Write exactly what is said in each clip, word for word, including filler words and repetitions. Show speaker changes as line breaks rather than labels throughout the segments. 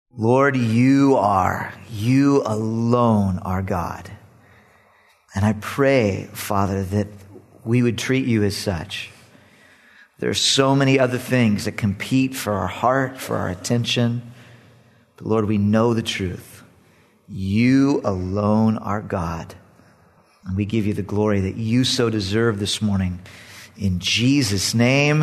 Lord, you are, you alone are God. And I pray, Father, that we would treat you as such. There are so many other things that compete for our heart, for our attention. But Lord, we know the truth. You alone are God. And we give you the glory that you so deserve this morning. In Jesus' name,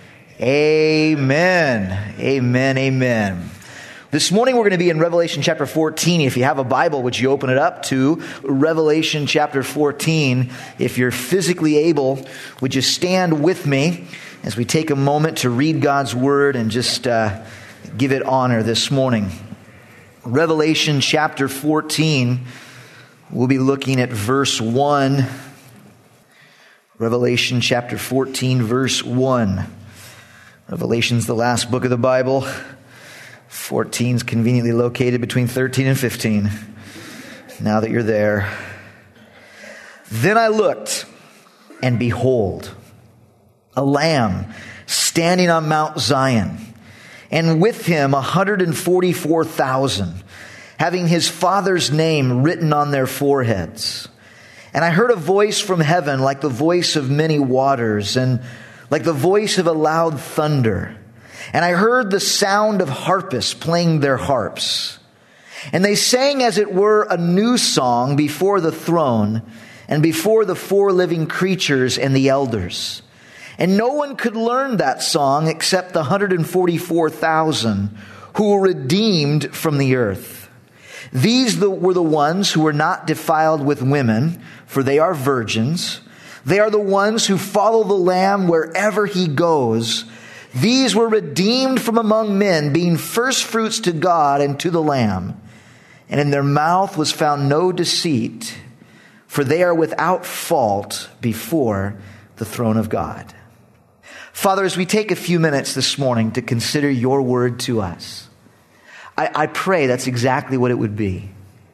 amen. Amen, amen. This morning we're going to be in Revelation chapter fourteen. If you have a Bible, would you open it up to Revelation chapter fourteen? If you're physically able, would you stand with me as we take a moment to read God's Word and just uh, give it honor this morning. Revelation chapter fourteen, we'll be looking at verse one. Revelation chapter fourteen, verse one. Revelation's the last book of the Bible. fourteen's conveniently located between thirteen and fifteen. Now that you're there. Then I looked, and behold, a lamb standing on Mount Zion, and with him one hundred forty-four thousand, having his Father's name written on their foreheads. And I heard a voice from heaven like the voice of many waters, and like the voice of a loud thunder. And I heard the sound of harpists playing their harps. And they sang as it were a new song before the throne and before the four living creatures and the elders. And no one could learn that song except the one hundred forty-four thousand who were redeemed from the earth. These were the ones who were not defiled with women, for they are virgins. They are the ones who follow the Lamb wherever he goes. These were redeemed from among men, being first fruits to God and to the Lamb. And in their mouth was found no deceit, for they are without fault before the throne of God. Father, as we take a few minutes this morning to consider your word to us, I, I pray that's exactly what it would be.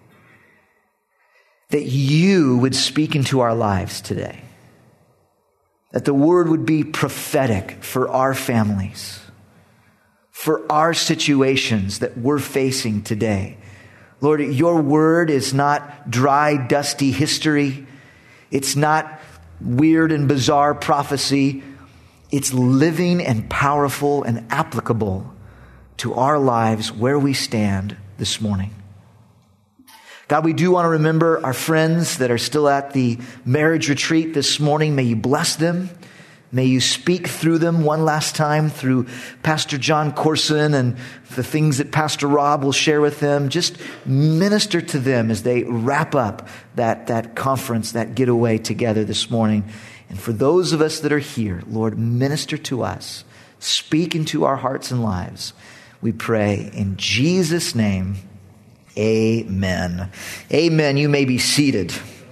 That you would speak into our lives today. That the word would be prophetic for our families, for our situations that we're facing today. Lord, your word is not dry, dusty history. It's not weird and bizarre prophecy. It's living and powerful and applicable to our lives where we stand this morning. God, we do want to remember our friends that are still at the marriage retreat this morning. May you bless them. May you speak through them one last time through Pastor John Corson and the things that Pastor Rob will share with them. Just minister to them as they wrap up that, that conference, that getaway together this morning. And for those of us that are here, Lord, minister to us. Speak into our hearts and lives. We pray in Jesus' name. Amen. Amen. You may be seated.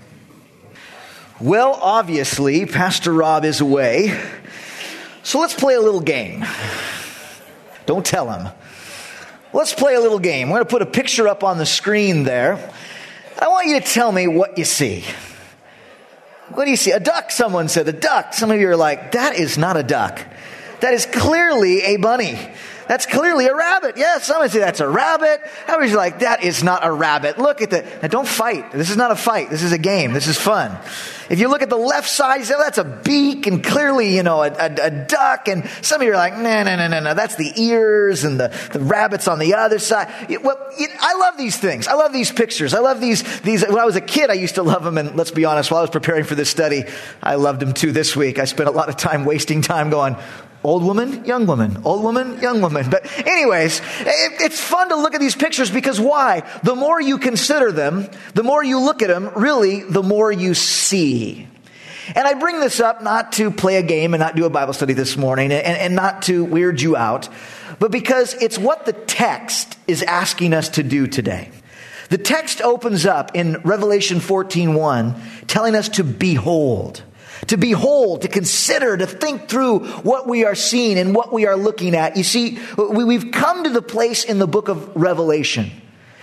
Well, obviously, Pastor Rob is away. So let's play a little game. Don't tell him. Let's play a little game. We're going to put a picture up on the screen there. I want you to tell me what you see. What do you see? A duck, someone said. A duck. Some of you are like, that is not a duck. That is clearly a bunny. That's clearly a rabbit. Yeah, someone say that's a rabbit. Everybody's like, that is not a rabbit. Look at the, now don't fight. This is not a fight. This is a game. This is fun. If you look at the left side, you say, oh, that's a beak and clearly, you know, a, a, a duck. And some of you are like, no, no, no, no, no. That's the ears and the, the rabbit's on the other side. It, well, it, I love these things. I love these pictures. I love these, these. When I was a kid, I used to love them. And let's be honest, while I was preparing for this study, I loved them too this week. I spent a lot of time wasting time going, old woman, young woman, old woman, young woman. But anyways, it, it's fun to look at these pictures because why? The more you consider them, the more you look at them, really, the more you see. And I bring this up not to play a game and not do a Bible study this morning and, and not to weird you out, but because it's what the text is asking us to do today. The text opens up in Revelation fourteen one, telling us to behold. To behold, to consider, to think through what we are seeing and what we are looking at. You see, we've come to the place in the book of Revelation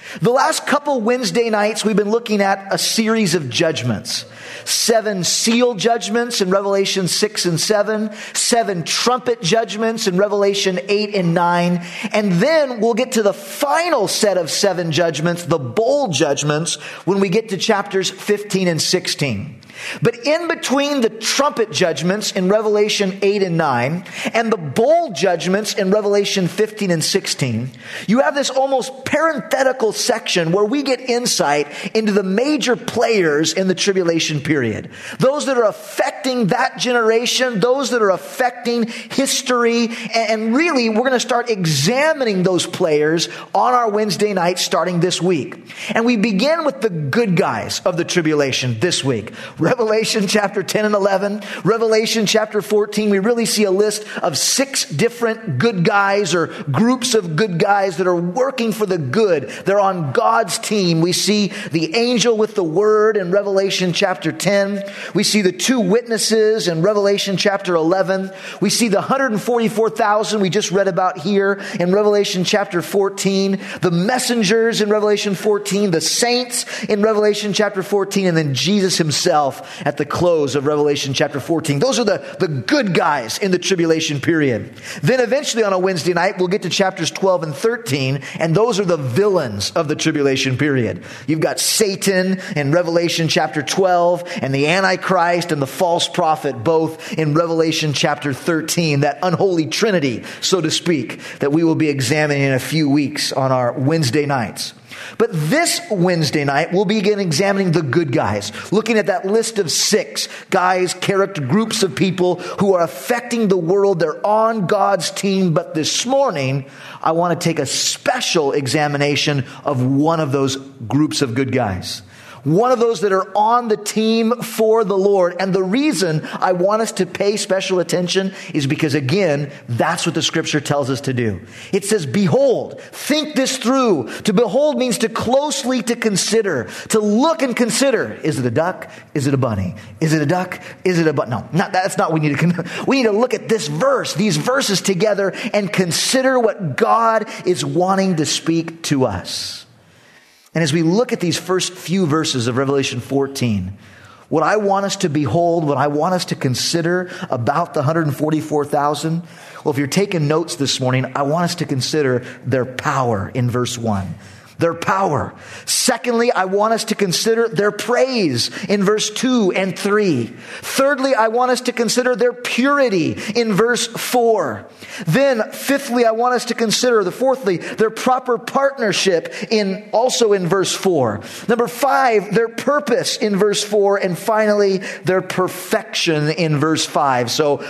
The last couple Wednesday nights, we've been looking at a series of judgments. Seven seal judgments in Revelation six and seven. Seven trumpet judgments in Revelation eight and nine. And then we'll get to the final set of seven judgments, the bowl judgments, when we get to chapters fifteen and sixteen. But in between the trumpet judgments in Revelation eight and nine and the bowl judgments in Revelation fifteen and sixteen, you have this almost parenthetical section where we get insight into the major players in the tribulation period. Those that are affecting that generation, those that are affecting history, and really we're going to start examining those players on our Wednesday night starting this week. And we begin with the good guys of the tribulation this week. Revelation chapter ten and eleven, Revelation chapter fourteen, we really see a list of six different good guys or groups of good guys that are working for the good. They're on God's team. We see the angel with the word in Revelation chapter ten. We see the two witnesses in Revelation chapter eleven. We see the one hundred forty-four thousand we just read about here in Revelation chapter fourteen. The messengers in Revelation fourteen, the saints in Revelation chapter fourteen, and then Jesus himself at the close of Revelation chapter fourteen. Those are the, the good guys in the tribulation period. Then eventually on a Wednesday night, we'll get to chapters twelve and thirteen, and those are the villains of the tribulation period. You've got Satan in Revelation chapter twelve, and the Antichrist and the false prophet, both in Revelation chapter thirteen, that unholy trinity, so to speak, that we will be examining in a few weeks on our Wednesday nights. But this Wednesday night, we'll begin examining the good guys, looking at that list of six guys, character groups of people who are affecting the world. They're on God's team. But this morning, I want to take a special examination of one of those groups of good guys. One of those that are on the team for the Lord. And the reason I want us to pay special attention is because, again, that's what the scripture tells us to do. It says, behold, think this through. To behold means to closely to consider, to look and consider. Is it a duck? Is it a bunny? Is it a duck? Is it a bunny? No, not, that's not what we need to, we need to look at this verse, these verses together and consider what God is wanting to speak to us. And as we look at these first few verses of Revelation fourteen, what I want us to behold, what I want us to consider about the one hundred forty-four thousand, well, if you're taking notes this morning, I want us to consider their power in verse one. Their power. Secondly, I want us to consider their praise in verse two and three. Thirdly, I want us to consider their purity in verse four. Then, fifthly, I want us to consider, the fourthly, their proper partnership in also in verse four. Number five, their purpose in verse four. And finally, their perfection in verse five. So,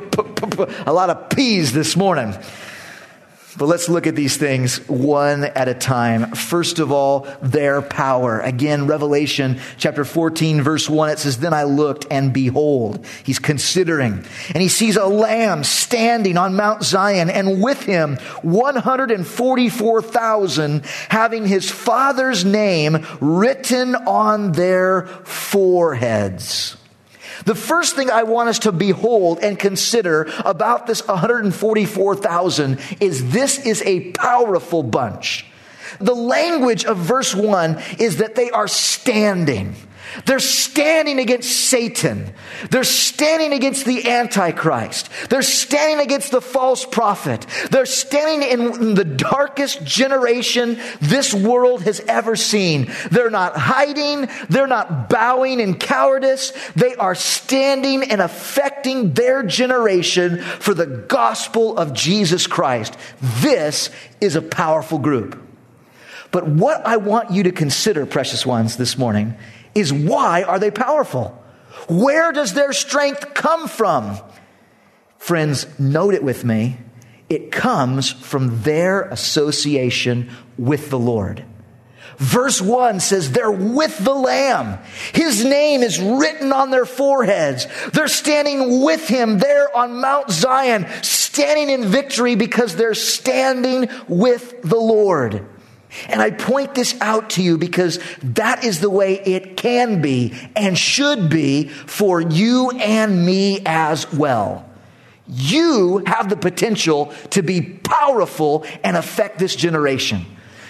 a lot of P's this morning. But let's look at these things one at a time. First of all, their power. Again, Revelation chapter fourteen, verse one, it says, then I looked and behold, he's considering, and he sees a lamb standing on Mount Zion, and with him one hundred forty-four thousand having his Father's name written on their foreheads. The first thing I want us to behold and consider about this one hundred forty-four thousand is this is a powerful bunch. The language of verse one is that they are standing. They're standing against Satan. They're standing against the Antichrist. They're standing against the false prophet. They're standing in the darkest generation this world has ever seen. They're not hiding. They're not bowing in cowardice. They are standing and affecting their generation for the gospel of Jesus Christ. This is a powerful group. But what I want you to consider, precious ones, this morning is why are they powerful? Where does their strength come from? Friends, note it with me. It comes from their association with the Lord. Verse one says they're with the Lamb. His name is written on their foreheads. They're standing with him there on Mount Zion, standing in victory because they're standing with the Lord. And I point this out to you because that is the way it can be and should be for you and me as well. You have the potential to be powerful and affect this generation.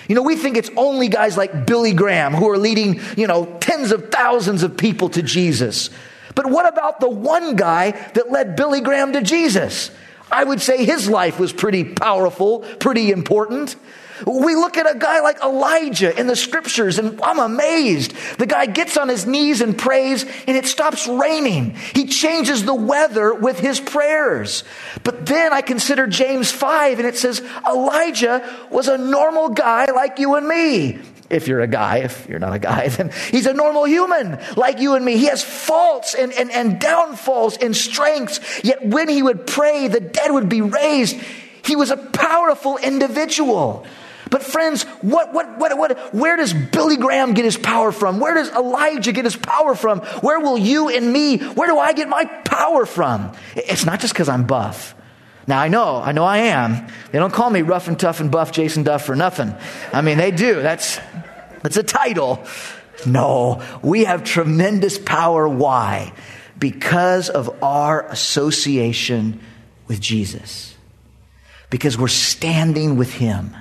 You know, we think it's only guys like Billy Graham who are leading, you know, tens of thousands of people to Jesus. But what about the one guy that led Billy Graham to Jesus? I would say his life was pretty powerful, pretty important. We look at a guy like Elijah in the scriptures, and I'm amazed. The guy gets on his knees and prays, and it stops raining. He changes the weather with his prayers. But then I consider James five, and it says Elijah was a normal guy like you and me. If you're a guy, if you're not a guy, then he's a normal human like you and me. He has faults and, and, and downfalls and strengths. Yet when he would pray, the dead would be raised. He was a powerful individual. But friends, what, what, what, what, where does Billy Graham get his power from? Where does Elijah get his power from? Where will you and me, where do I get my power from? It's not just because I'm buff. Now, I know, I know I am. They don't call me rough and tough and buff Jason Duff for nothing. I mean, they do. That's, that's a title. No, we have tremendous power. Why? Because of our association with Jesus. Because we're standing with him.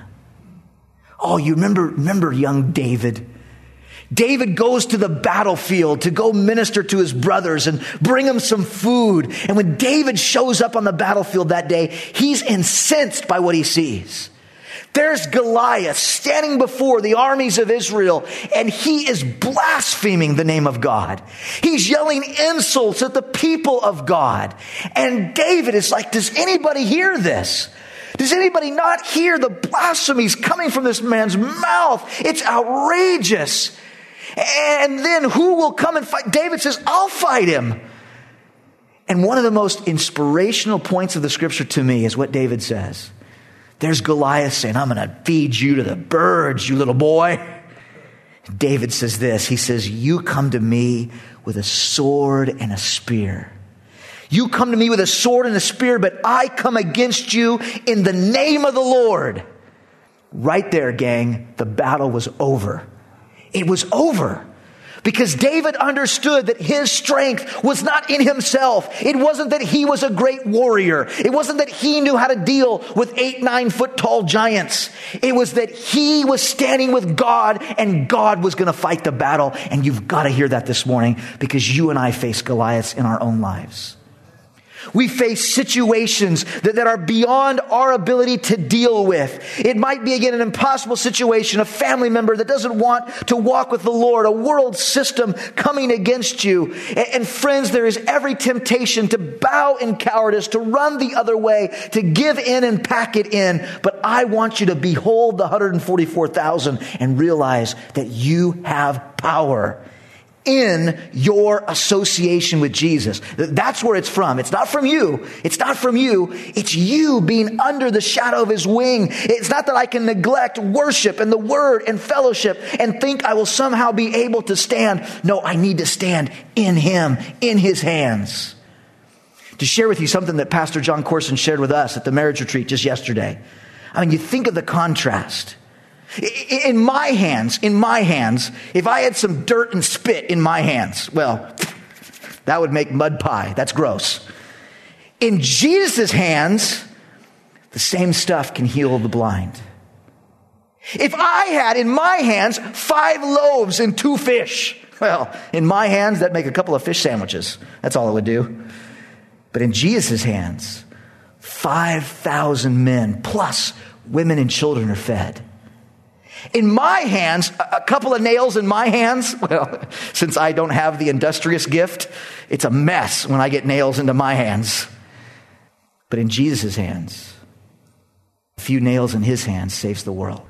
Oh, you remember, remember young David? David goes to the battlefield to go minister to his brothers and bring them some food. And when David shows up on the battlefield that day, he's incensed by what he sees. There's Goliath standing before the armies of Israel, and he is blaspheming the name of God. He's yelling insults at the people of God. And David is like, does anybody hear this? Does anybody not hear the blasphemies coming from this man's mouth? It's outrageous. And then who will come and fight? David says, I'll fight him. And one of the most inspirational points of the scripture to me is what David says. There's Goliath saying, I'm going to feed you to the birds, you little boy. David says this. He says, you come to me with a sword and a spear. You come to me with a sword and a spear, but I come against you in the name of the Lord. Right there, gang, the battle was over. It was over. Because David understood that his strength was not in himself. It wasn't that he was a great warrior. It wasn't that he knew how to deal with eight, nine foot tall giants. It was that he was standing with God, and God was going to fight the battle. And you've got to hear that this morning, because you and I face Goliaths in our own lives. We face situations that, that are beyond our ability to deal with. It might be, again, an impossible situation, a family member that doesn't want to walk with the Lord, a world system coming against you. And, and friends, there is every temptation to bow in cowardice, to run the other way, to give in and pack it in. But I want you to behold the one hundred forty-four thousand and realize that you have power in your association with Jesus. That's where it's from. It's not from you. It's not from you. It's you being under the shadow of his wing. It's not that I can neglect worship and the word and fellowship and think I will somehow be able to stand. No, I need to stand in him, in his hands. To share with you something that Pastor John Corson shared with us at the marriage retreat just yesterday. I mean, you think of the contrast. In my hands, in my hands, if I had some dirt and spit in my hands, well, that would make mud pie. That's gross. In Jesus' hands, the same stuff can heal the blind. If I had in my hands five loaves and two fish, well, in my hands, that'd make a couple of fish sandwiches. That's all it would do. But in Jesus' hands, five thousand men plus women and children are fed. In my hands, a couple of nails in my hands, well, since I don't have the industrious gift, it's a mess when I get nails into my hands. But in Jesus' hands, a few nails in his hands saves the world.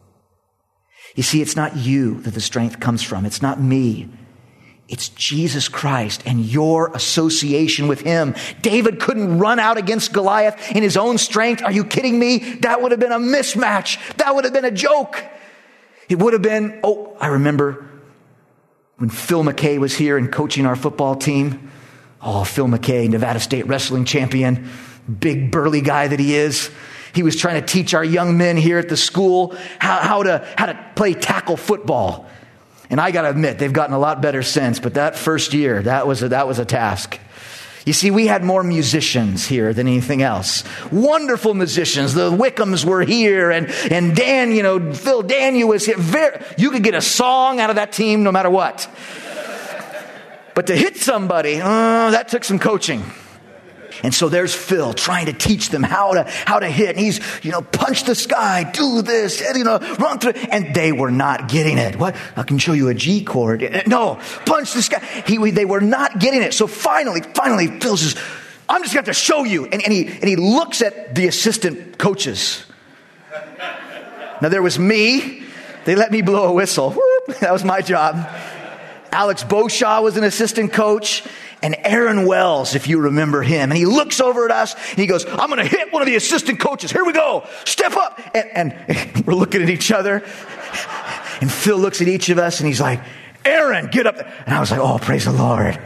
You see, it's not you that the strength comes from. It's not me. It's Jesus Christ and your association with him. David couldn't run out against Goliath in his own strength. Are you kidding me? That would have been a mismatch. That would have been a joke. It would have been, oh, I remember when Phil McKay was here and coaching our football team. Oh, Phil McKay, Nevada State wrestling champion, big burly guy that he is. He was trying to teach our young men here at the school how, how to how to play tackle football. And I got to admit, they've gotten a lot better since. But that first year, that was a, that was a task. You see, we had more musicians here than anything else. Wonderful musicians. The Wickhams were here, and, and Dan, you know, Phil Daniel was here. Very, you could get a song out of that team no matter what. But to hit somebody, uh, that took some coaching. And so there's Phil trying to teach them how to how to hit. And he's, you know, punch the sky, do this, you know, run through. And they were not getting it. What? I can show you a G chord. No, punch the sky. He, they were not getting it. So finally, finally, Phil says, I'm just going to have to show you. And, and, he, and he looks at the assistant coaches. Now there was me. They let me blow a whistle. Whoop, that was my job. Alex Beauchamp was an assistant coach. And Aaron Wells, if you remember him. And he looks over at us and he goes, I'm going to hit one of the assistant coaches. Here we go. Step up. And, and we're looking at each other. And Phil looks at each of us and he's like, Aaron, get up. And I was like, oh, praise the Lord.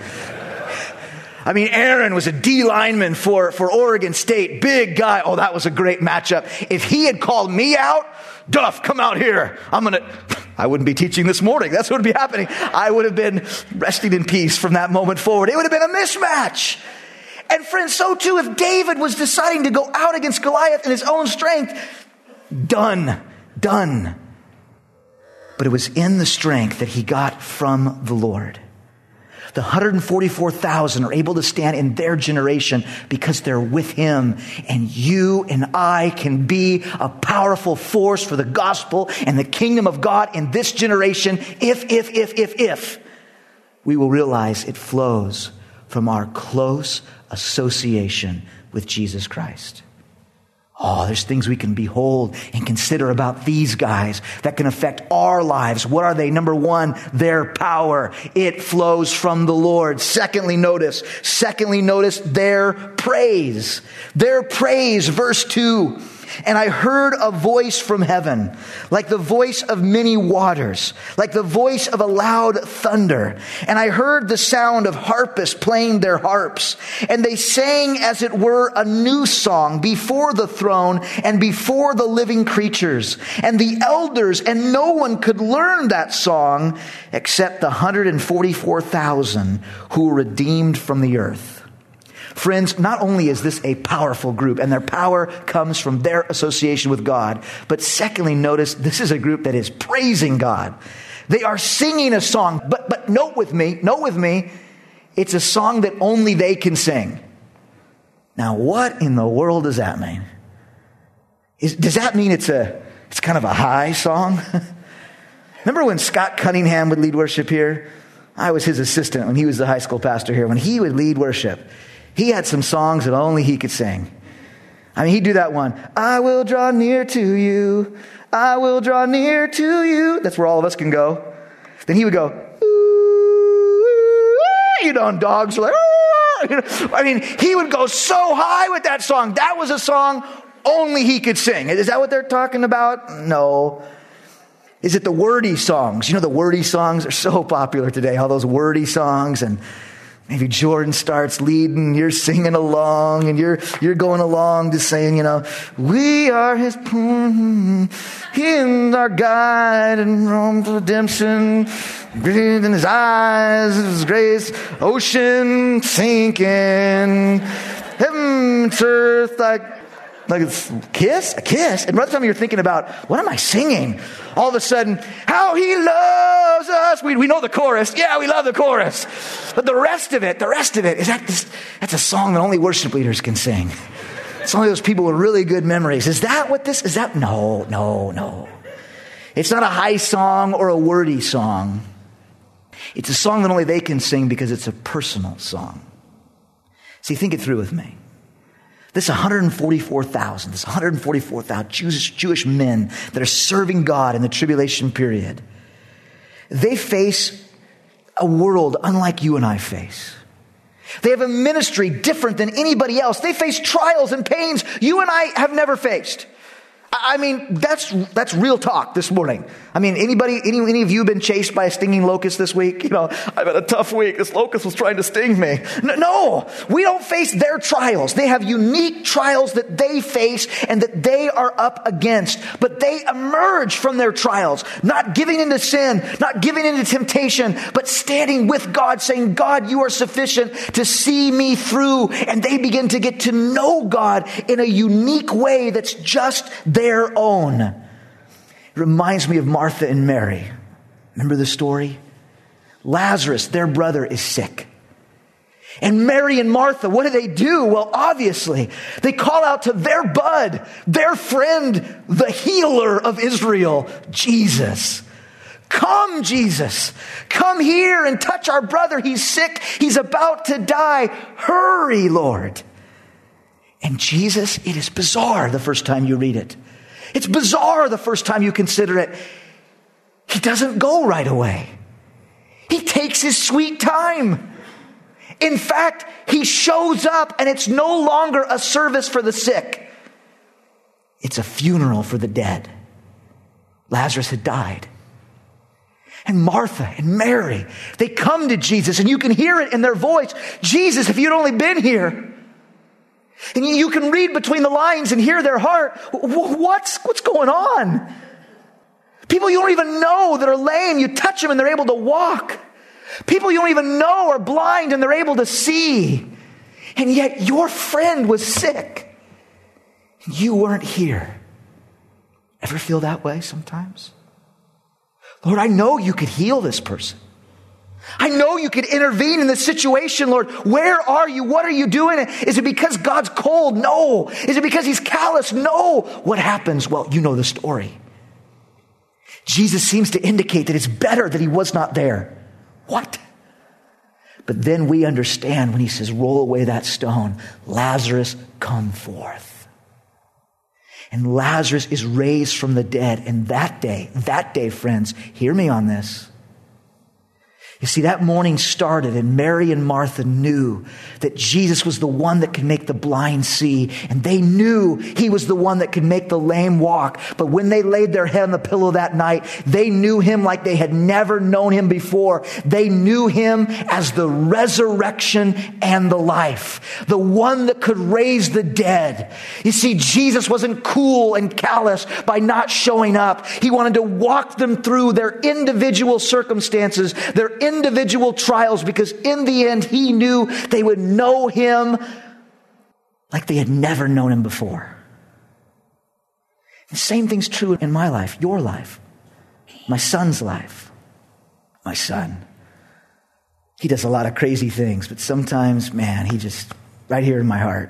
I mean, Aaron was a D lineman for, for Oregon State. Big guy. Oh, that was a great matchup. If he had called me out, Duff, come out here. I'm going to... I wouldn't be teaching this morning. That's what would be happening. I would have been resting in peace from that moment forward. It would have been a mismatch. And friends, so too, if David was deciding to go out against Goliath in his own strength, done, done. But it was in the strength that he got from the Lord. The one hundred forty-four thousand are able to stand in their generation because they're with him. And you and I can be a powerful force for the gospel and the kingdom of God in this generation if, if, if, if, if we will realize it flows from our close association with Jesus Christ. Oh, there's things we can behold and consider about these guys that can affect our lives. What are they? Number one, their power. It flows from the Lord. Secondly, notice, secondly, notice their praise. Their praise, verse two. And I heard a voice from heaven, like the voice of many waters, like the voice of a loud thunder. And I heard the sound of harpists playing their harps. And they sang, as it were, a new song before the throne and before the living creatures and the elders. And no one could learn that song except the one hundred forty-four thousand who were redeemed from the earth. Friends, not only is this a powerful group, and their power comes from their association with God, but secondly, notice this is a group that is praising God. They are singing a song, but but note with me, note with me, it's a song that only they can sing. Now, what in the world does that mean? Is, does that mean it's a it's kind of a high song? Remember when Scott Cunningham would lead worship here? I was his assistant when he was the high school pastor here. When he would lead worship, he had some songs that only he could sing. I mean, he'd do that one. I will draw near to you. I will draw near to you. That's where all of us can go. Then he would go, ooh, you know, and dogs are like, ooh, you know. I mean, he would go so high with that song. That was a song only he could sing. Is that what they're talking about? No. Is it the wordy songs? You know, the wordy songs are so popular today. All those wordy songs, and maybe Jordan starts leading, you're singing along, and you're you're going along just saying, you know, we are his, he's our guide and roam to redemption, breathe in his eyes, his grace, ocean sinking, heaven to earth like, like a kiss, a kiss. And by the time you're thinking about, what am I singing? All of a sudden, how he loves us. We, we know the chorus. Yeah, we love the chorus. But the rest of it, the rest of it, is that this, that's a song that only worship leaders can sing. It's only those people with really good memories. Is that what this, is that? No, no, no. It's not a high song or a wordy song. It's a song that only they can sing because it's a personal song. See, think it through with me. This one hundred forty-four thousand, this one hundred forty-four thousand Jewish, Jewish men that are serving God in the tribulation period, they face a world unlike you and I face. They have a ministry different than anybody else. They face trials and pains you and I have never faced. I mean, that's that's real talk this morning. I mean, anybody, any, any of you been chased by a stinging locust this week? You know, I've had a tough week. This locust was trying to sting me. No, no, we don't face their trials. They have unique trials that they face and that they are up against. But they emerge from their trials, not giving into sin, not giving into temptation, but standing with God, saying, God, you are sufficient to see me through. And they begin to get to know God in a unique way that's just their own. It reminds me of Martha and Mary. Remember the story? Lazarus, their brother, is sick. And Mary and Martha, what do they do? Well, obviously, they call out to their bud, their friend, the healer of Israel, Jesus. Come, Jesus. Come here and touch our brother. He's sick. He's about to die. Hurry, Lord. And Jesus, it is bizarre the first time you read it. It's bizarre the first time you consider it. He doesn't go right away. He takes his sweet time. In fact, he shows up and it's no longer a service for the sick. It's a funeral for the dead. Lazarus had died. And Martha and Mary, they come to Jesus and you can hear it in their voice. Jesus, if you'd only been here. And you can read between the lines and hear their heart. What's, what's going on? People you don't even know that are lame, you touch them and they're able to walk. People you don't even know are blind and they're able to see. And yet your friend was sick. You weren't here. Ever feel that way sometimes? Lord, I know you could heal this person. I know you could intervene in this situation, Lord. Where are you? What are you doing? Is it because God's cold? No. Is it because he's callous? No. What happens? Well, you know the story. Jesus seems to indicate that it's better that he was not there. What? But then we understand when he says, roll away that stone. Lazarus, come forth. And Lazarus is raised from the dead. And that day, that day, friends, hear me on this. You see, that morning started and Mary and Martha knew that Jesus was the one that could make the blind see. And they knew he was the one that could make the lame walk. But when they laid their head on the pillow that night, they knew him like they had never known him before. They knew him as the resurrection and the life. The one that could raise the dead. You see, Jesus wasn't cool and callous by not showing up. He wanted to walk them through their individual circumstances, their individual trials, because in the end, he knew they would know him like they had never known him before. The same thing's true in my life, your life, my son's life. My son, he does a lot of crazy things, but sometimes, man, he just, right here in my heart.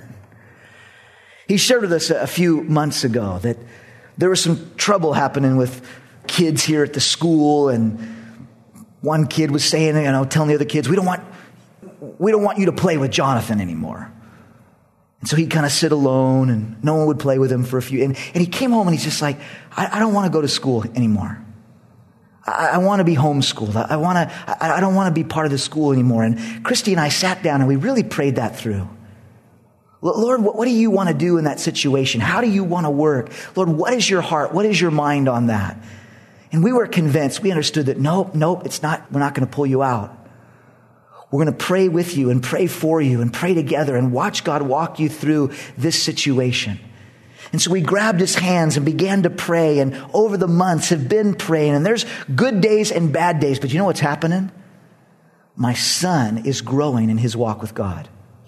He shared with us a few months ago that there was some trouble happening with kids here at the school, and one kid was saying, you know, telling the other kids, we don't want, we don't want you to play with Jonathan anymore. And so he'd kind of sit alone and no one would play with him for a few, and, and he came home and he's just like, I, I don't want to go to school anymore. I, I want to be homeschooled. I, I want to, I, I don't want to be part of the school anymore. And Christy and I sat down and we really prayed that through. Lord, what, what do you want to do in that situation? How do you want to work? Lord, what is your heart? What is your mind on that? And we were convinced, we understood that nope, nope, it's not, we're not going to pull you out. We're going to pray with you and pray for you and pray together and watch God walk you through this situation. And so we grabbed his hands and began to pray, and over the months have been praying, and there's good days and bad days, but you know what's happening? My son is growing in his walk with God.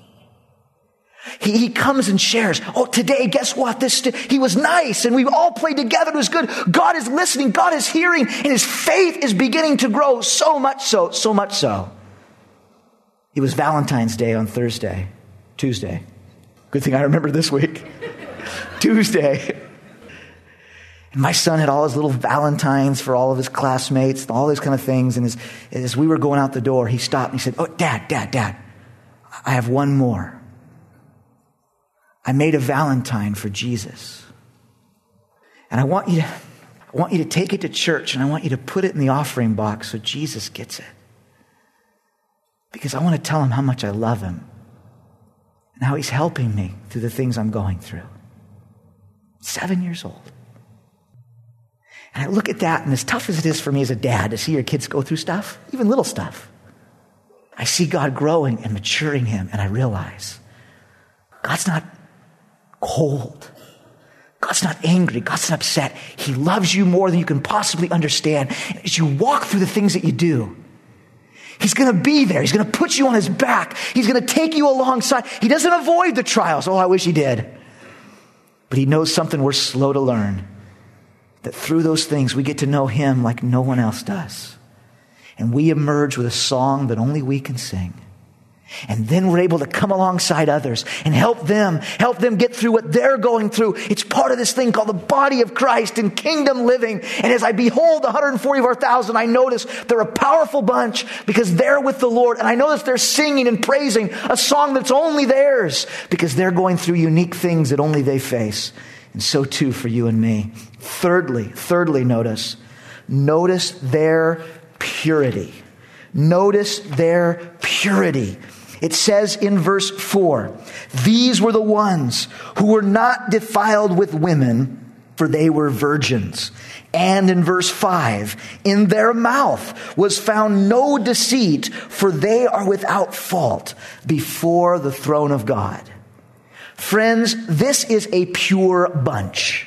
He, he comes and shares. Oh, today, guess what? This, he was nice and we all played together. It was good. God is listening. God is hearing, and his faith is beginning to grow so much so, so much so. It was Valentine's Day on Thursday, Tuesday. Good thing I remember this week. Tuesday. And my son had all his little Valentines for all of his classmates, all these kind of things. And as, as we were going out the door, he stopped and he said, oh, Dad, Dad, Dad, I have one more. I made a Valentine for Jesus. And I want you to, I want you to take it to church and I want you to put it in the offering box so Jesus gets it. Because I want to tell him how much I love him and how he's helping me through the things I'm going through. Seven years old.
And I look at that, and as tough as it is for me as a dad to see your kids go through stuff, even little stuff, I see God growing and maturing him, and I realize God's not cold. God's not angry. God's not upset. He loves you more than you can possibly understand. And as you walk through the things that you do, he's going to be there. He's going to put you on his back. He's going to take you alongside. He doesn't avoid the trials. Oh, I wish he did. But he knows something we're slow to learn. That through those things, we get to know him like no one else does. And we emerge with a song that only we can sing. And then we're able to come alongside others and help them, help them get through what they're going through. It's part of this thing called the body of Christ and kingdom living. And as I behold the one hundred forty-four thousand, I notice they're a powerful bunch because they're with the Lord. And I notice they're singing and praising a song that's only theirs because they're going through unique things that only they face. And so too for you and me. Thirdly, thirdly, notice, notice their purity. Notice their purity. It says in verse four, these were the ones who were not defiled with women, for they were virgins. And in verse five, in their mouth was found no deceit, for they are without fault before the throne of God. Friends, this is a pure bunch.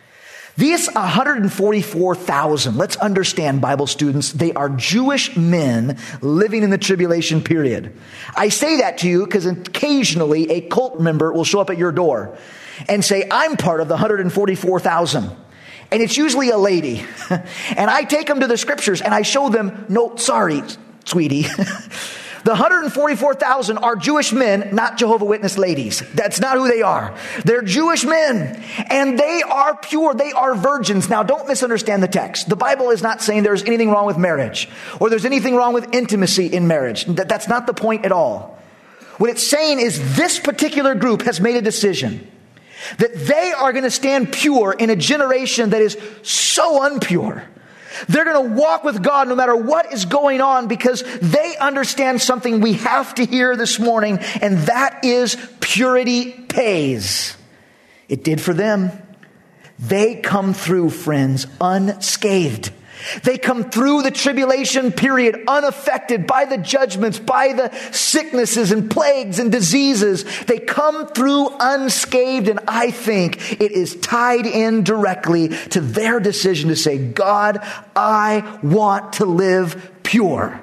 These one hundred forty-four thousand, let's understand, Bible students, they are Jewish men living in the tribulation period. I say that to you because occasionally a cult member will show up at your door and say, I'm part of the one hundred forty-four thousand. And it's usually a lady. And I take them to the scriptures and I show them, no, sorry, sweetie. The one hundred forty-four thousand are Jewish men, not Jehovah's Witness ladies. That's not who they are. They're Jewish men, and they are pure. They are virgins. Now, don't misunderstand the text. The Bible is not saying there's anything wrong with marriage, or there's anything wrong with intimacy in marriage. That's not the point at all. What it's saying is this particular group has made a decision that they are going to stand pure in a generation that is so impure. They're going to walk with God no matter what is going on because they understand something we have to hear this morning, and that is purity pays. It did for them. They come through, friends, unscathed. They come through the tribulation period unaffected by the judgments, by the sicknesses and plagues and diseases. They come through unscathed, and I think it is tied in directly to their decision to say, God, I want to live pure.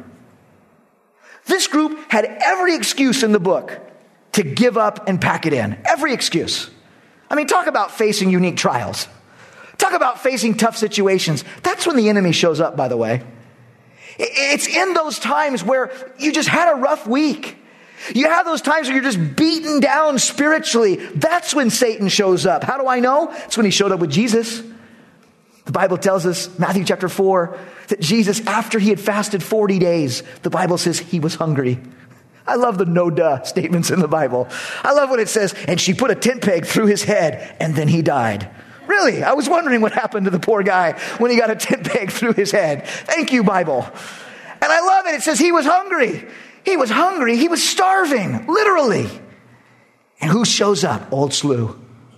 This group had every excuse in the book to give up and pack it in. Every excuse. I mean, talk about facing unique trials. Talk about facing tough situations. That's when the enemy shows up, by the way. It's in those times where you just had a rough week. You have those times where you're just beaten down spiritually. That's when Satan shows up. How do I know? It's when he showed up with Jesus. The Bible tells us, Matthew chapter four, that Jesus, after he had fasted forty days, the Bible says he was hungry. I love the no-duh statements in the Bible. I love when it says, and she put a tent peg through his head, and then he died. Really, I was wondering what happened to the poor guy when he got a tent peg through his head. Thank you, Bible. And I love it. It says he was hungry. He was hungry. He was starving, literally. And who shows up? Old Slew.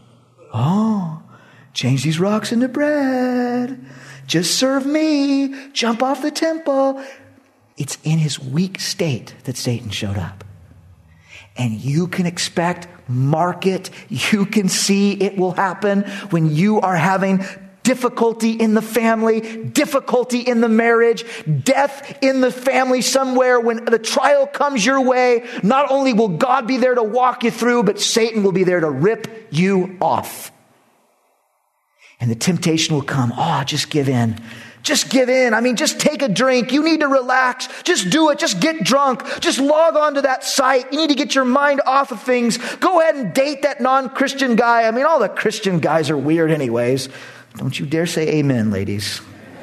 Oh, change these rocks into bread. Just serve me. Jump off the temple. It's in his weak state that Satan showed up. And you can expect, mark it, you can see it will happen when you are having difficulty in the family, difficulty in the marriage, death in the family somewhere. When the trial comes your way, not only will God be there to walk you through, but Satan will be there to rip you off. And the temptation will come, oh, just give in. Just give in. I mean, just take a drink. You need to relax. Just do it. Just get drunk. Just log on to that site. You need to get your mind off of things. Go ahead and date that non-Christian guy. I mean, all the Christian guys are weird anyways. Don't you dare say amen, ladies.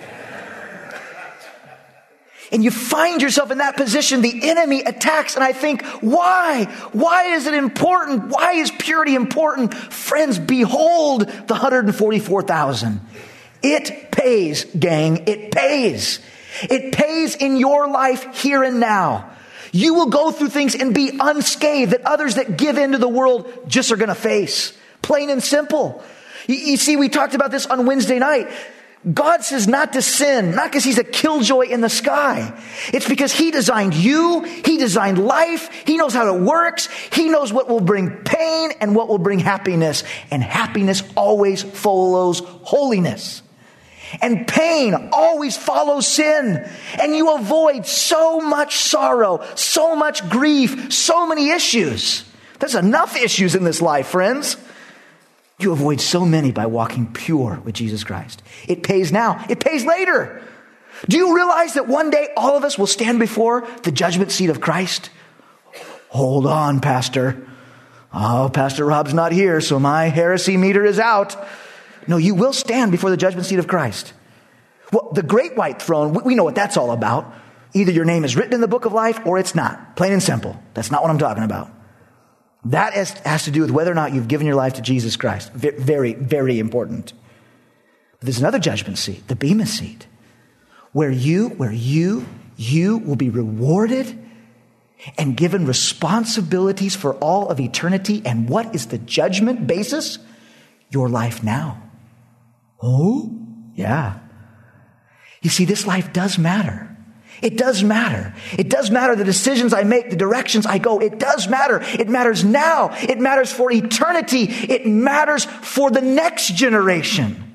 And you find yourself in that position. The enemy attacks. And I think, why? Why is it important? Why is purity important? Friends, behold the one hundred forty-four thousand. It pays, gang. It pays. It pays in your life here and now. You will go through things and be unscathed that others that give into the world just are going to face. Plain and simple. You, you see, we talked about this on Wednesday night. God says not to sin, not because he's a killjoy in the sky. It's because he designed you, he designed life, he knows how it works, he knows what will bring pain and what will bring happiness. And happiness always follows holiness. And pain always follows sin. And you avoid so much sorrow, so much grief, so many issues. There's enough issues in this life, friends. You avoid so many by walking pure with Jesus Christ. It pays now. It pays later. Do you realize that one day all of us will stand before the judgment seat of Christ? Hold on, Pastor. Oh, Pastor Rob's not here, so my heresy meter is out. No, you will stand before the judgment seat of Christ. Well, the great white throne, we know what that's all about. Either your name is written in the book of life or it's not. Plain and simple. That's not what I'm talking about. That has, has to do with whether or not you've given your life to Jesus Christ. Very, very important. But there's another judgment seat, the Bema seat, where you, where you, you will be rewarded and given responsibilities for all of eternity. And what is the judgment basis? Your life now. Oh, yeah. You see, this life does matter. It does matter. It does matter the decisions I make, the directions I go. It does matter. It matters now. It matters for eternity. It matters for the next generation.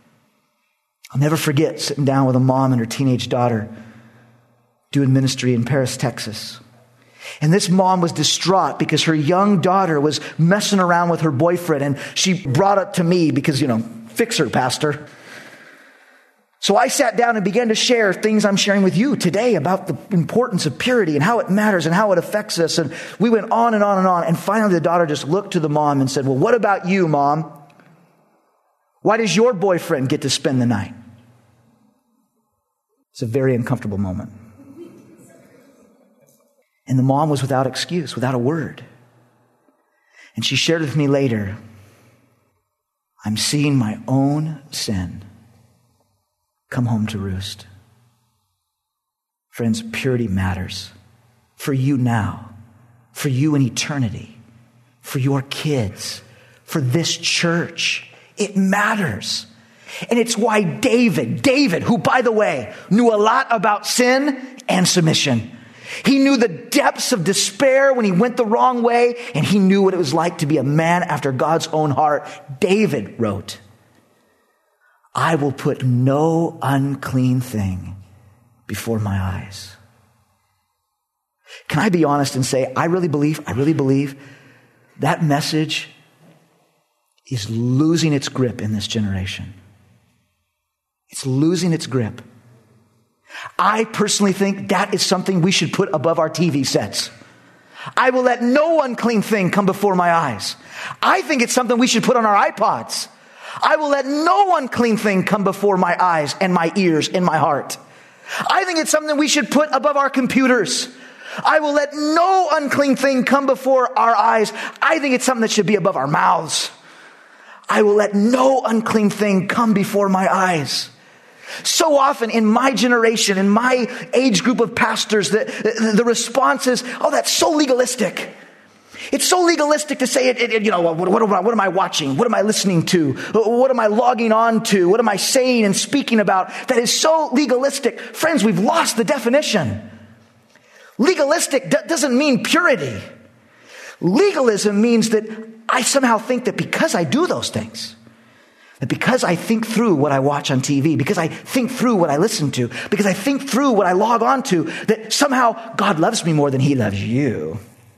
I'll never forget sitting down with a mom and her teenage daughter doing ministry in Paris, Texas. And this mom was distraught because her young daughter was messing around with her boyfriend, and she brought it to me because, you know, fix her, Pastor. So I sat down and began to share things I'm sharing with you today about the importance of purity and how it matters and how it affects us. And we went on and on and on. And finally the daughter just looked to the mom and said, well, what about you, Mom? Why does your boyfriend get to spend the night? It's a very uncomfortable moment. And the mom was without excuse, without a word. And she shared with me later, I'm seeing my own sin come home to roost. Friends, purity matters for you now, for you in eternity, for your kids, for this church. It matters. And it's why David, David, who, by the way, knew a lot about sin and submission. He knew the depths of despair when he went the wrong way, and he knew what it was like to be a man after God's own heart. David wrote, I will put no unclean thing before my eyes. Can I be honest and say, I really believe, I really believe that message is losing its grip in this generation. It's losing its grip. I personally think that is something we should put above our T V sets. I will let no unclean thing come before my eyes. I think it's something we should put on our iPods. I will let no unclean thing come before my eyes and my ears and my heart. I think it's something we should put above our computers. I will let no unclean thing come before our eyes. I think it's something that should be above our mouths. I will let no unclean thing come before my eyes. So often in my generation, in my age group of pastors, the, the, the response is, oh, that's so legalistic. It's so legalistic to say, it, it, you know, what, what, what, what am I watching? What am I listening to? What am I logging on to? What am I saying and speaking about? That is so legalistic. Friends, we've lost the definition. Legalistic d- doesn't mean purity. Legalism means that I somehow think that because I do those things, that because I think through what I watch on T V, because I think through what I listen to, because I think through what I log on to, that somehow God loves me more than he loves you.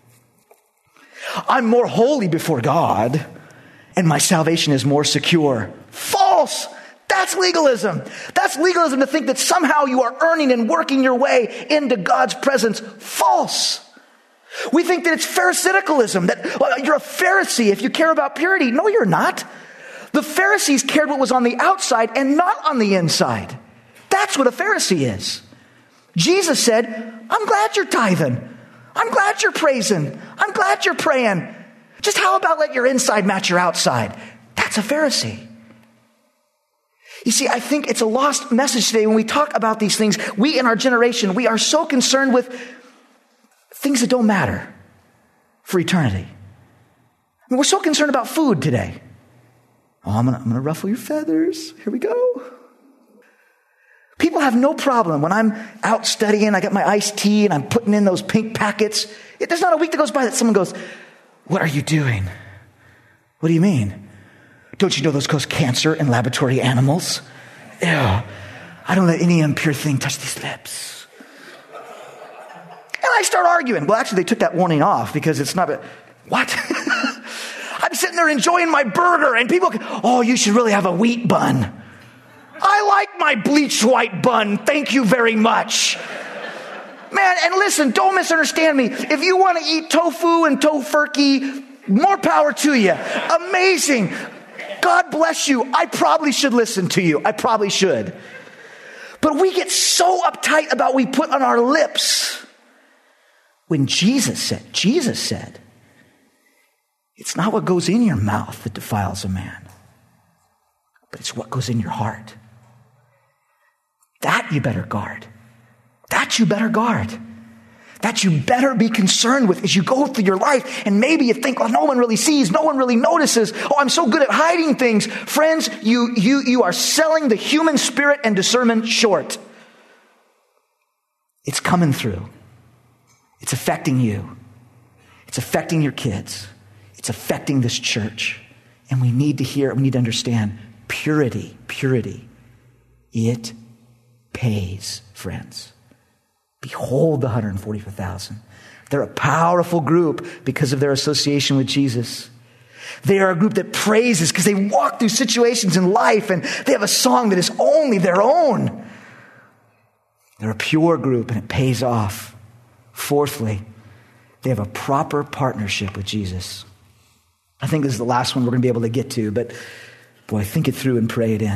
I'm more holy before God, and my salvation is more secure. False! That's legalism. That's legalism to think that somehow you are earning and working your way into God's presence. False! We think that it's Pharisaicism, that well, you're a Pharisee if you care about purity. No, you're not. The Pharisees cared what was on the outside and not on the inside. That's what a Pharisee is. Jesus said, I'm glad you're tithing. I'm glad you're praising. I'm glad you're praying. Just how about let your inside match your outside? That's a Pharisee. You see, I think it's a lost message today when we talk about these things. We in our generation, we are so concerned with things that don't matter for eternity. I mean, we're so concerned about food today. Oh, I'm going to ruffle your feathers. Here we go. have no problem when I'm out studying, I got my iced tea and I'm putting in those pink packets. It, there's not a week that goes by that someone goes, what are you doing? What do you mean? Don't you know those cause cancer in laboratory animals? Ew. I don't let any impure thing touch these lips. And I start arguing. Well, actually, they took that warning off because it's not, a, what? I'm sitting there enjoying my burger and people, oh, you should really have a wheat bun. I like my bleached white bun. Thank you very much. Man, and listen, don't misunderstand me. If you want to eat tofu and tofurkey, more power to you. Amazing. God bless you. I probably should listen to you. I probably should. But we get so uptight about what we put on our lips. When Jesus said, Jesus said, it's not what goes in your mouth that defiles a man, but it's what goes in your heart. That you better guard. That you better guard. That you better be concerned with as you go through your life. And maybe you think, well, no one really sees, no one really notices. Oh, I'm so good at hiding things. Friends, you, you, you are selling the human spirit and discernment short. It's coming through. It's affecting you. It's affecting your kids. It's affecting this church. And we need to hear, we need to understand purity, purity. It pays, friends. Behold the one hundred forty-four thousand. They're a powerful group because of their association with Jesus. They are a group that praises because they walk through situations in life and they have a song that is only their own. They're a pure group and it pays off. Fourthly, they have a proper partnership with Jesus. I think this is the last one we're going to be able to get to, but boy, think it through and pray it in.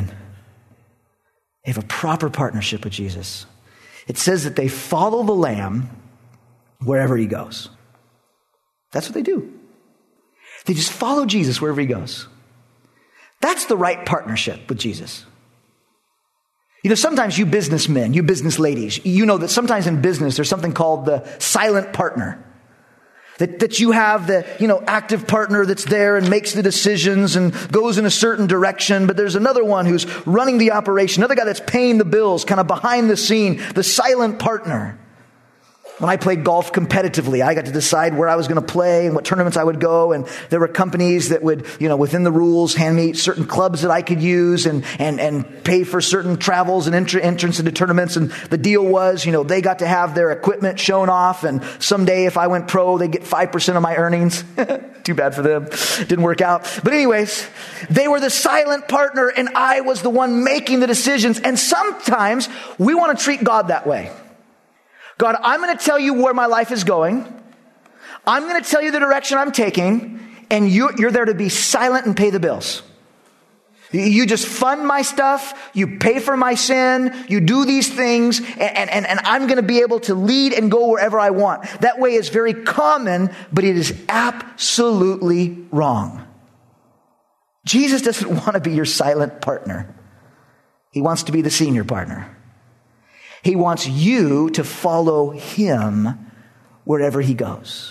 They have a proper partnership with Jesus. It says that they follow the Lamb wherever he goes. That's what they do. They just follow Jesus wherever he goes. That's the right partnership with Jesus. You know, sometimes you businessmen, you business ladies, you know that sometimes in business there's something called the silent partner. That, that you have the, you know, active partner that's there and makes the decisions and goes in a certain direction. But there's another one who's running the operation, another guy that's paying the bills, kind of behind the scene, the silent partner. When I played golf competitively, I got to decide where I was going to play and what tournaments I would go. And there were companies that would, you know, within the rules, hand me certain clubs that I could use and and and pay for certain travels and entr- entrance into tournaments. And the deal was, you know, they got to have their equipment shown off. And someday if I went pro, they'd get five percent of my earnings. Too bad for them. Didn't work out. But anyways, they were the silent partner and I was the one making the decisions. And sometimes we want to treat God that way. God, I'm going to tell you where my life is going. I'm going to tell you the direction I'm taking. And you, you're there to be silent and pay the bills. You just fund my stuff. You pay for my sin. You do these things. And, and, and I'm going to be able to lead and go wherever I want. That way is very common, but it is absolutely wrong. Jesus doesn't want to be your silent partner. He wants to be the senior partner. He wants you to follow him wherever he goes.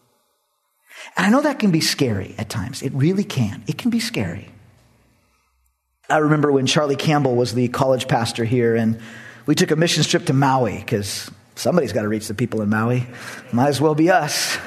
And I know that can be scary at times. It really can. It can be scary. I remember when Charlie Campbell was the college pastor here, and we took a mission trip to Maui because somebody's got to reach the people in Maui. Might as well be us.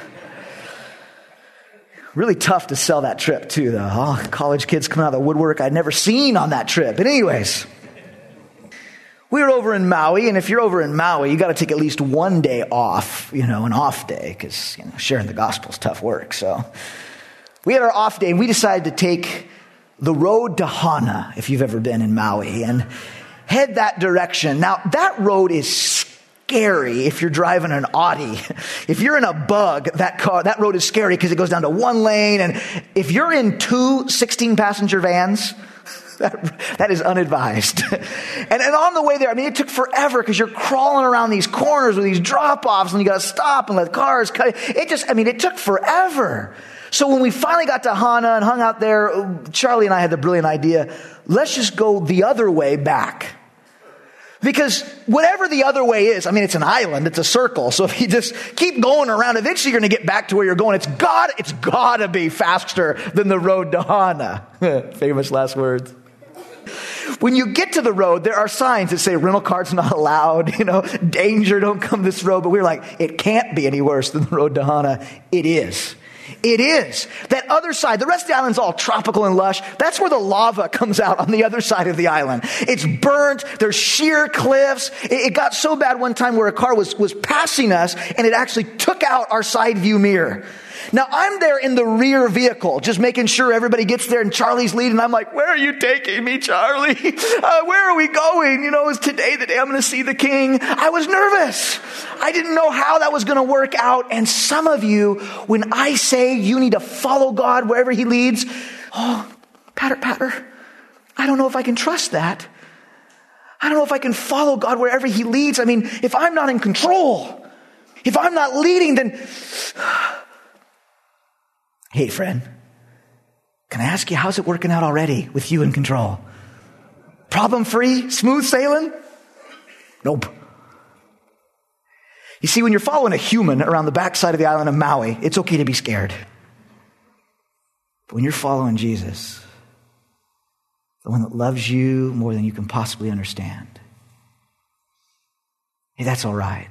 Really tough to sell that trip too, though. Oh, college kids coming out of the woodwork I'd never seen on that trip. But anyways, we were over in Maui, and if you're over in Maui, you got to take at least one day off, you know, an off day, because you know, sharing the gospel is tough work. So we had our off day, and we decided to take the road to Hana, if you've ever been in Maui, and head that direction. Now, that road is scary if you're driving an Audi. If you're in a Bug, that car, that road is scary because it goes down to one lane, and if you're in two sixteen-passenger vans, That, that is unadvised. and, and on the way there, I mean, it took forever because you're crawling around these corners with these drop-offs and you got to stop and let cars cut. It just, I mean, it took forever. So when we finally got to Hana and hung out there, Charlie and I had the brilliant idea, let's just go the other way back. Because whatever the other way is, I mean, it's an island, it's a circle. So if you just keep going around, eventually you're going to get back to where you're going. It's got, it's got to be faster than the road to Hana. Famous last words. When you get to the road, there are signs that say rental cars not allowed, you know, danger, don't come this road. But we're like, it can't be any worse than the road to Hana. It is. It is. That other side, the rest of the island's all tropical and lush. That's where the lava comes out on the other side of the island. It's burnt. There's sheer cliffs. It, it got so bad one time where a car was, was passing us and it actually took out our side view mirror. Now, I'm there in the rear vehicle, just making sure everybody gets there, and Charlie's leading. I'm like, where are you taking me, Charlie? Uh, where are we going? You know, is today the day I'm going to see the King? I was nervous. I didn't know how that was going to work out. And some of you, when I say you need to follow God wherever he leads, oh, patter, patter. I don't know if I can trust that. I don't know if I can follow God wherever he leads. I mean, if I'm not in control, if I'm not leading, then... Hey, friend, can I ask you, how's it working out already with you in control? Problem-free? Smooth sailing? Nope. You see, when you're following a human around the backside of the island of Maui, it's okay to be scared. But when you're following Jesus, the one that loves you more than you can possibly understand, hey, that's all right.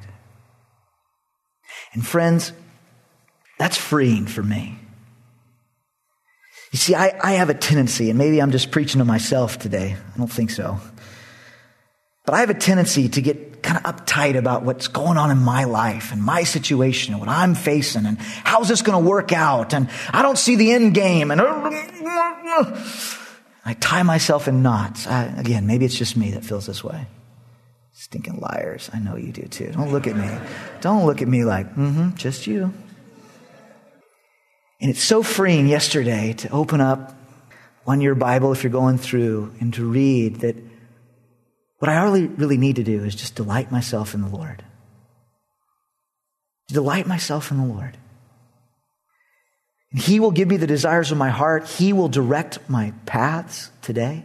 And friends, that's freeing for me. You see, I, I have a tendency, and maybe I'm just preaching to myself today. I don't think so. But I have a tendency to get kind of uptight about what's going on in my life and my situation and what I'm facing and how's this going to work out, and I don't see the end game, and I tie myself in knots. I, again, maybe it's just me that feels this way. Stinking liars. I know you do too. Don't look at me. Don't look at me like, mm-hmm, just you. And it's so freeing yesterday to open up one year Bible if you're going through and to read that what I really, really need to do is just delight myself in the Lord. Delight myself in the Lord. And he will give me the desires of my heart. He will direct my paths today.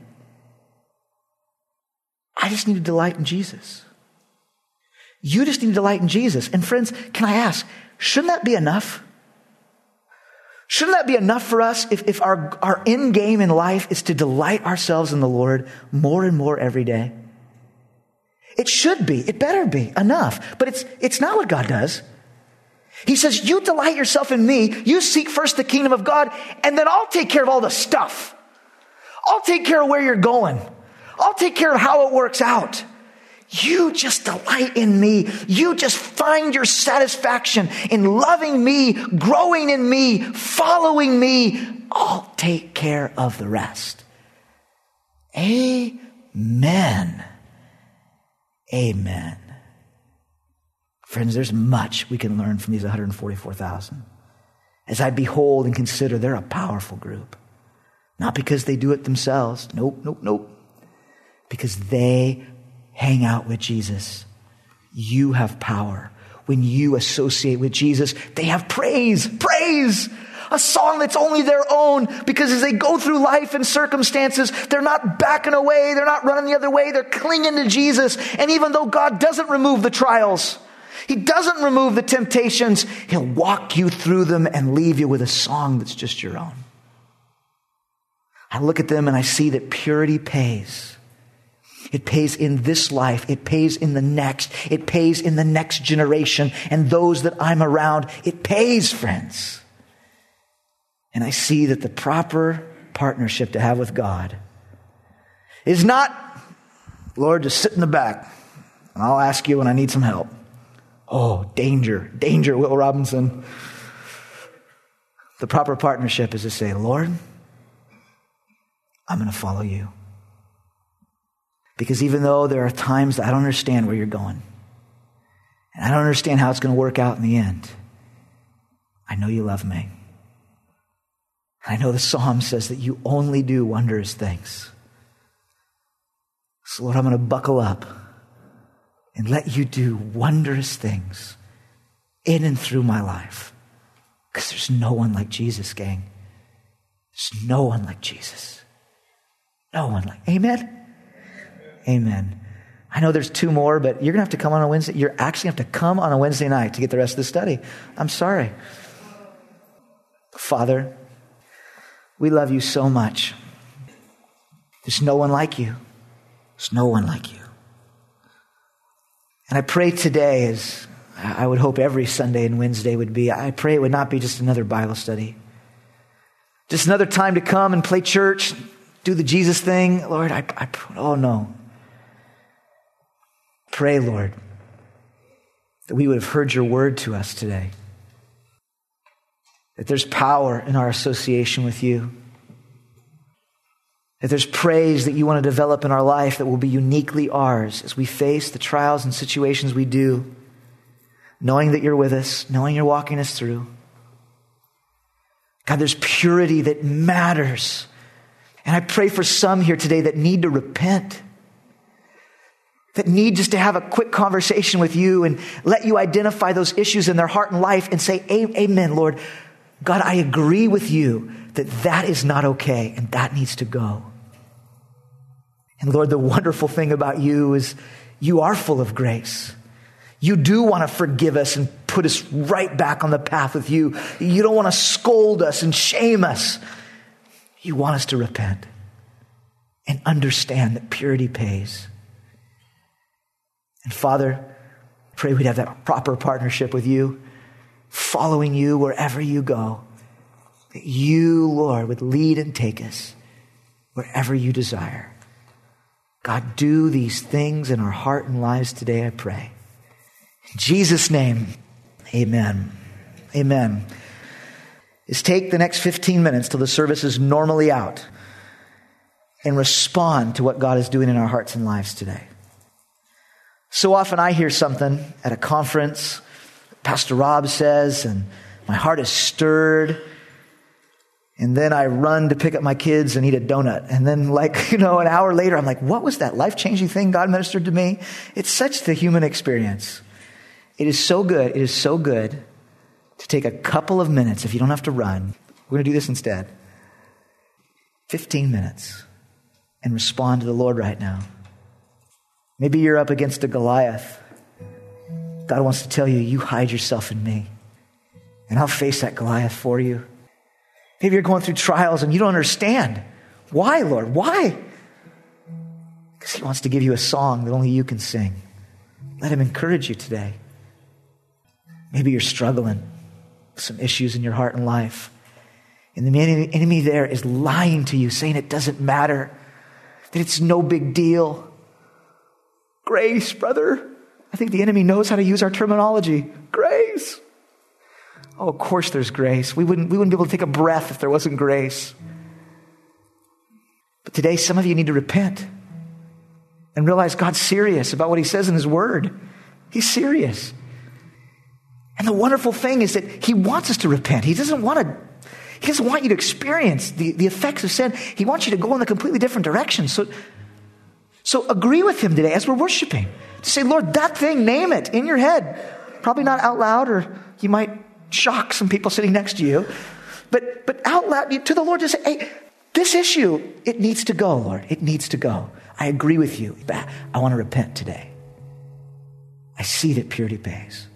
I just need to delight in Jesus. You just need to delight in Jesus. And friends, can I ask, shouldn't that be enough? Shouldn't that be enough for us if, if our, our end game in life is to delight ourselves in the Lord more and more every day? It should be. It better be enough. But it's, it's not what God does. He says, you delight yourself in me. You seek first the kingdom of God, and then I'll take care of all the stuff. I'll take care of where you're going. I'll take care of how it works out. You just delight in me. You just find your satisfaction in loving me, growing in me, following me. I'll take care of the rest. Amen. Amen. Friends, there's much we can learn from these one hundred forty-four thousand. As I behold and consider, they're a powerful group. Not because they do it themselves. Nope, nope, nope. Because they hang out with Jesus. You have power. When you associate with Jesus, they have praise. Praise! A song that's only their own, because as they go through life and circumstances, they're not backing away. They're not running the other way. They're clinging to Jesus. And even though God doesn't remove the trials, he doesn't remove the temptations, he'll walk you through them and leave you with a song that's just your own. I look at them and I see that purity pays. It pays in this life. It pays in the next. It pays in the next generation and those that I'm around. It pays, friends. And I see that the proper partnership to have with God is not, Lord, just sit in the back and I'll ask you when I need some help. Oh, danger, danger, Will Robinson. The proper partnership is to say, Lord, I'm going to follow you. Because even though there are times that I don't understand where you're going, and I don't understand how it's going to work out in the end, I know you love me. I know the Psalm says that you only do wondrous things. So Lord, I'm going to buckle up and let you do wondrous things in and through my life. Because there's no one like Jesus, gang. There's no one like Jesus. No one like, amen? Amen. I know there's two more, but you're going to have to come on a Wednesday. You're actually going to have to come on a Wednesday night to get the rest of the study. I'm sorry. Father, we love you so much. There's no one like you. There's no one like you. And I pray today, as I would hope every Sunday and Wednesday would be, I pray it would not be just another Bible study. Just another time to come and play church, do the Jesus thing. Lord, I, I oh no. Pray, Lord, that we would have heard your word to us today. That there's power in our association with you. That there's praise that you want to develop in our life that will be uniquely ours as we face the trials and situations we do, knowing that you're with us, knowing you're walking us through. God, there's purity that matters. And I pray for some here today that need to repent, that need just to have a quick conversation with you and let you identify those issues in their heart and life and say, amen, Lord. God, I agree with you that that is not okay and that needs to go. And Lord, the wonderful thing about you is you are full of grace. You do want to forgive us and put us right back on the path with you. You don't want to scold us and shame us. You want us to repent and understand that purity pays. And Father, pray we'd have that proper partnership with you, following you wherever you go. That you, Lord, would lead and take us wherever you desire. God, do these things in our heart and lives today, I pray. In Jesus' name, amen. Amen. Is take the next fifteen minutes till the service is normally out and respond to what God is doing in our hearts and lives today. So often I hear something at a conference, Pastor Rob says, and my heart is stirred. And then I run to pick up my kids and eat a donut. And then like, you know, an hour later, I'm like, what was that life-changing thing God ministered to me? It's such the human experience. It is so good. It is so good to take a couple of minutes, if you don't have to run. We're going to do this instead. fifteen minutes and respond to the Lord right now. Maybe you're up against a Goliath. God wants to tell you, you hide yourself in me, and I'll face that Goliath for you. Maybe you're going through trials and you don't understand. Why, Lord? Why? Because he wants to give you a song that only you can sing. Let him encourage you today. Maybe you're struggling with some issues in your heart and life, and the enemy there is lying to you, saying it doesn't matter, that it's no big deal. Grace, brother. I think the enemy knows how to use our terminology. Grace. Oh, of course there's grace. We wouldn't, we wouldn't be able to take a breath if there wasn't grace. But today, some of you need to repent and realize God's serious about what he says in his word. He's serious. And the wonderful thing is that he wants us to repent. He doesn't want to, he doesn't want you to experience the, the effects of sin. He wants you to go in a completely different direction. So, so agree with him today as we're worshiping. To say, Lord, that thing, name it in your head. Probably not out loud, or you might shock some people sitting next to you. But but out loud to the Lord, just say, hey, this issue, it needs to go, Lord. It needs to go. I agree with you. I want to repent today. I see that purity pays.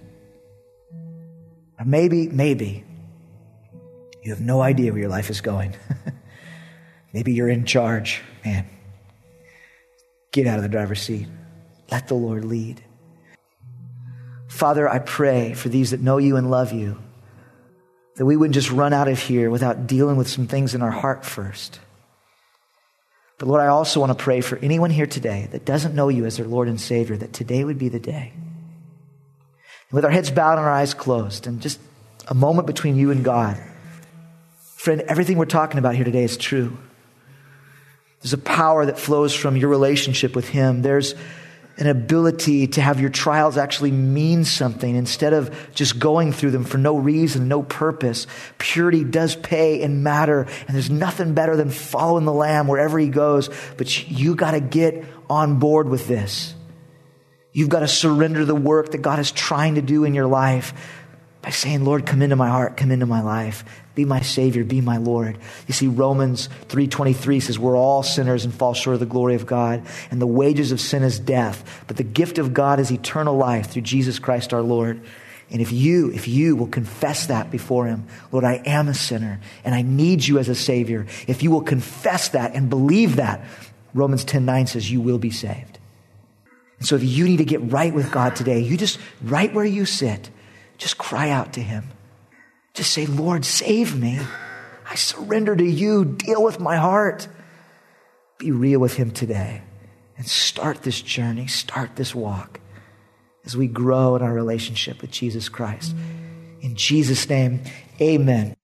Or maybe, maybe you have no idea where your life is going. Maybe you're in charge. Man, get out of the driver's seat. Let the Lord lead. Father, I pray for these that know you and love you, that we wouldn't just run out of here without dealing with some things in our heart first. But Lord, I also want to pray for anyone here today that doesn't know you as their Lord and Savior, that today would be the day. And with our heads bowed and our eyes closed, and just a moment between you and God. Friend, everything we're talking about here today is true. There's a power that flows from your relationship with him. There's an ability to have your trials actually mean something instead of just going through them for no reason, no purpose. Purity does pay and matter, and there's nothing better than following the Lamb wherever he goes. But you got to get on board with this. You've got to surrender the work that God is trying to do in your life by saying, Lord, come into my heart, come into my life. Be my Savior, be my Lord. You see, Romans three twenty-three says we're all sinners and fall short of the glory of God. And the wages of sin is death. But the gift of God is eternal life through Jesus Christ our Lord. And if you, if you will confess that before him, Lord, I am a sinner and I need you as a Savior. If you will confess that and believe that, Romans ten nine says you will be saved. And so if you need to get right with God today, you just, right where you sit, just cry out to him. Just say, Lord, save me. I surrender to you. Deal with my heart. Be real with him today and start this journey, start this walk as we grow in our relationship with Jesus Christ. In Jesus' name, amen.